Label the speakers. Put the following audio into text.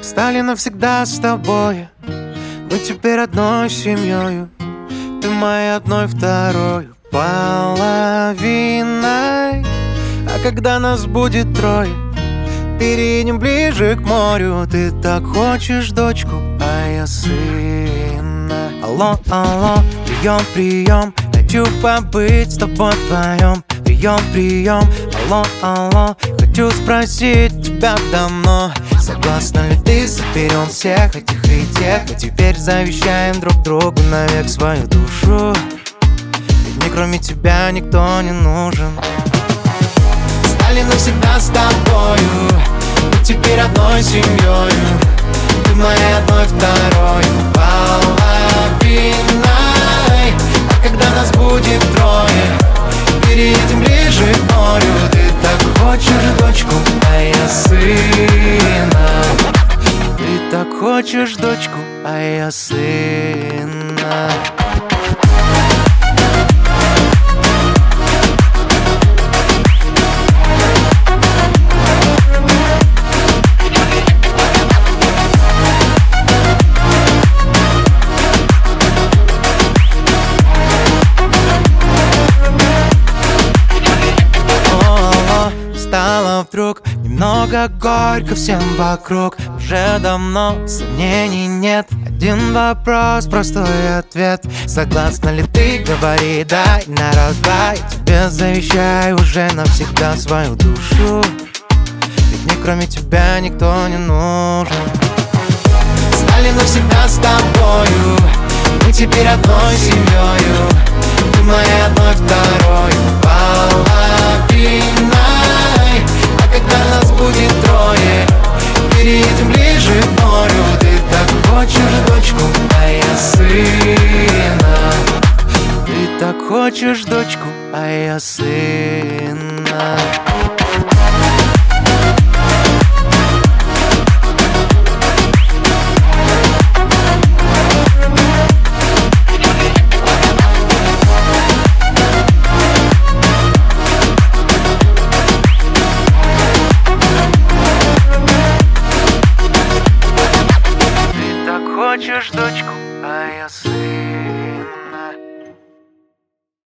Speaker 1: стали навсегда с тобой. Мы теперь одной семьей. Ты моей одной второй половиной. А когда нас будет трое, перейдем ближе к морю. Ты так хочешь дочку, а я сына. Алло, алло, прием, прием. Хочу побыть с тобой вдвоем. Прием, прием, алло, алло. Хочу спросить тебя давно. Согласна ли ты, заберем всех этих и тех. Мы теперь завещаем друг другу навек свою душу. Ведь мне кроме тебя никто не нужен. Стали навсегда с тобою. Мы теперь одной семьей. Ты моей одной второй половиной. А когда нас будет трое, переедем ближе к морю. Ты так хочешь дочку, а я сына. Ты так хочешь дочку, а я сына. Стало вдруг немного горько всем вокруг. Уже давно сомнений нет. Один вопрос, простой ответ. Согласна ли ты, говори, дай на раз-два. Я тебе завещаю уже навсегда свою душу. Ведь мне кроме тебя никто не нужен. Стали навсегда с тобою. Мы теперь одной семьей. Ты моей одной второй половиной. А когда нас будет трое, переедем ближе к морю. Ты так хочешь дочку, а я сына. Ты так хочешь дочку, а я сына.